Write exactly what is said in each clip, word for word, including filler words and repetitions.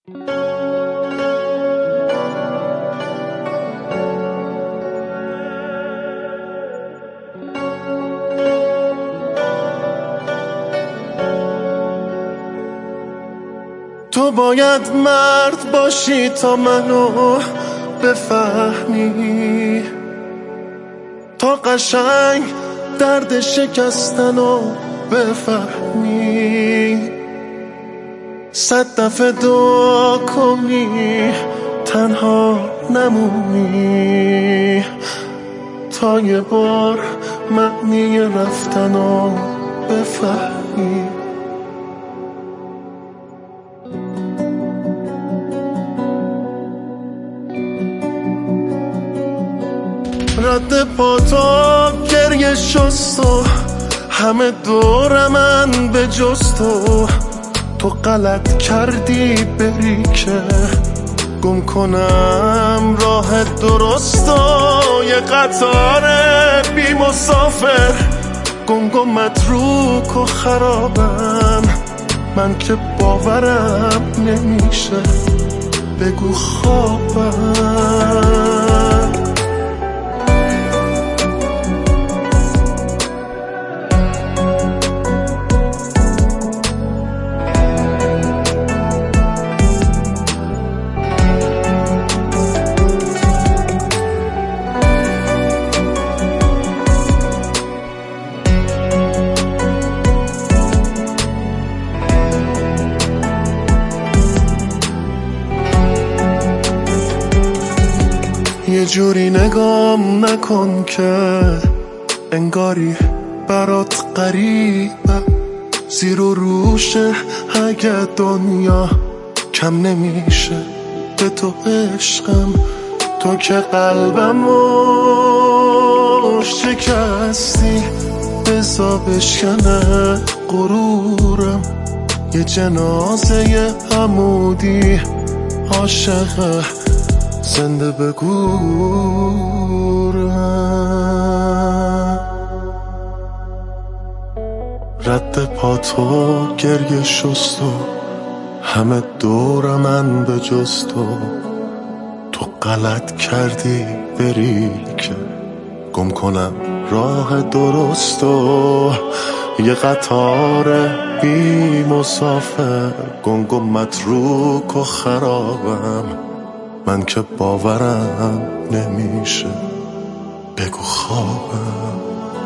تو باید مرد باشی تا منو بفهمی، تا قشنگ درد شکستنو بفهمی. صد دفعه دعا کنی تنها نمونی، تا یه بار معنی رفتنو بفهمی. رد پا تا گریه شست و همه دور من به جز تو. تو غلط کردی بری که گم کنم راه درست و یه قطار بی مسافر گنگ و متروک و خرابم. من که باورم نمیشه بگو خوابم. یه جوری نگام نکن که انگاری برات غریبه، زیر و روشه اگه دنیا کم نمیشه به تو عشقم. تو که قلبمو شکستی بزا بشکنه غرورم. یه جنازه عمودی عاشقه زنده بگورم. رد پا تو گریه شست و همه دور من به جز تو. تو غلط کردی بری که گم کنم راه درست و یه قطار بی مسافر گنگ و متروک و خرابم. من که باورم نمیشه بگو خوابم.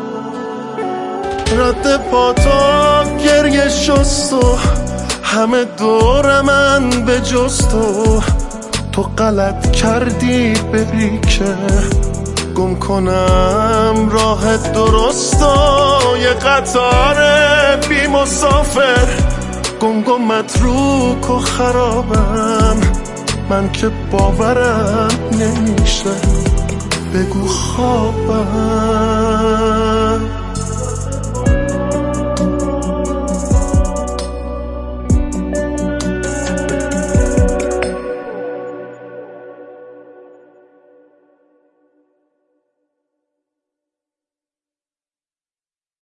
رد پا تا گریه شست و همه دور من به جز تو. تو غلط کردی بری که گم کنم راه درست و یه قطار بی مسافر گنگ و متروک و خرابم. من که باورم نمیشه بگو خوابم.